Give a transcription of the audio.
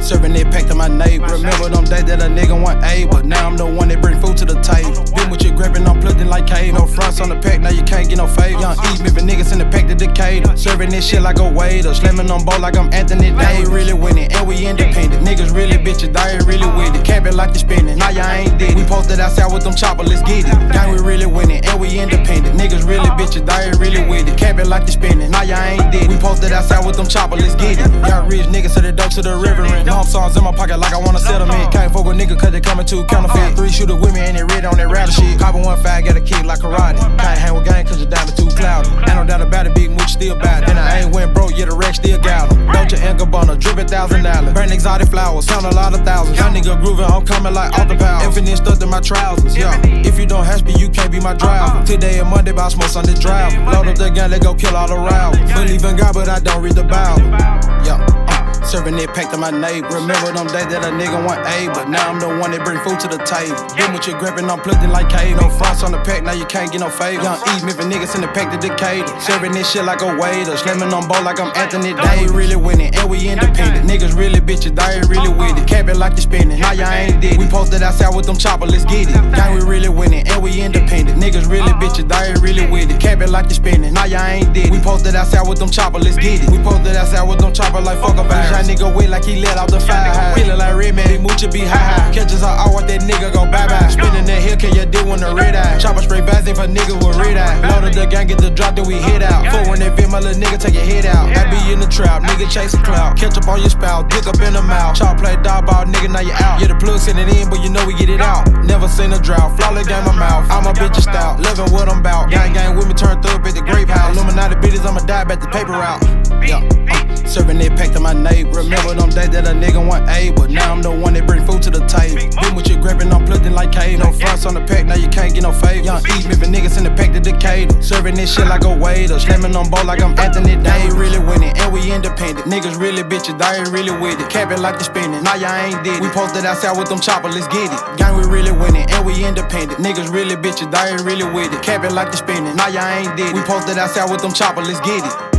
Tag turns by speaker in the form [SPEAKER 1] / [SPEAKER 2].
[SPEAKER 1] Serving that pack to my neighbor. Remember them days that a nigga wasn't able. Now I'm the one that bring food to the table. Been with you grabbing, I'm plugged in like cave. No fronts on the pack, now you can't get no favor. Young E, miffin niggas in the pack to Decatur. Serving this shit like a waiter. Slamming on ball like I'm Anthony Davis. Really winning, and we independent. Niggas really bitches, they ain't really with it. Capping like you spinning, now y'all ain't did it. We posted outside with them choppers, let's get it. Gang, we really winning, and we independent. Niggas really bitches, they ain't really with it. Capping like you spinning, now y'all ain't did it. We posted outside with them choppers, let's get it. Got rich niggas to the dope to the river. Long songs in my pocket like I want a settlement. Can't fuck with nigga cause they coming to counterfeit. 3 shooter with me and they red on that rattle shit. Coppin' 1-5, got a kick like karate. Can't hang with gang cause your diamond too cloudy. Ain't no doubt about it, big mooch still bad. Then I ain't went broke, yeah the wreck still got em. Dolce and Gabbana, drippin' $1,000. Burn exotic flowers, sound a lot of thousands. Young nigga groovin', I'm coming like off the power. Infinite stuff in my trousers, yeah. If you don't hash me, you can't be my driver. Today and Monday, but I smoke Sunday drive. Load up the gun, let go kill all the rivals. Believe in God, but I don't read the Bible. Yeah. Serving that pack to my neighbor. Remember them days that a nigga wasn't able. Now I'm the one that bring food to the table. Been with you grabbing, I'm plugged in like cave. No fronts on the pack, now you can't get no favor. Young E, miffin niggas in the pack to Decatur. Serving this shit like a waiter. Slamming on ball like I'm Anthony Davis. We really winning, and we independent. Niggas really bitches, they ain't really with it. Capping like you spinning, now y'all ain't did it. We posted outside with them choppers, let's get it. Gang, we really winning, and we independent. Niggas really bitches, they ain't really with it. Capping like you spinning, now y'all ain't did it. We posted outside with them choppers, let's get it. We posted outside with them choppers like fuck a virus. Y'all nigga wet like he let off the fire. Feeling like Redman, they mooch be high. Catches her out, what that nigga go bye-bye. Spinning that hill, can you do on the red eye? Chopper straight Vaseline for niggas with red eye. Loaded the gang, get the drop, then we hit out. Four when they fit my little nigga, take your head out. I be in the trap, nigga chasing clout. Catch up on your spout, dick up in the mouth. Chop play dog ball, nigga, now you out. Yeah, the plug send it in, but you know we get it out. Never seen a drought, flawless game my mouth. I'm a bitch stout, loving what I'm bout. Gang with me, turned up at the grape house. Illuminati bitches, I'ma die back the paper out. Yeah. Serving that pack to my neighbor. Remember them days that a nigga wasn't able. Now I'm the one that bring food to the table. Been with you grabbing, I'm plugged in like cave. No fronts on the pack, now you can't get no favor. Young E, miffin niggas in the pack to Decatur. Serving this shit like a waiter. Slamming on ball like I'm Anthony Davis. They ain't really winning, and we independent. Niggas really bitches, they ain't really with it. Capping like you spinning, now y'all ain't did it. We posted outside with them choppers, let's get it. Gang, we really winning, and we independent. Niggas really bitches, they ain't really with it. Capping like you spinning, now y'all ain't did it. We posted outside with them choppers, let's get it.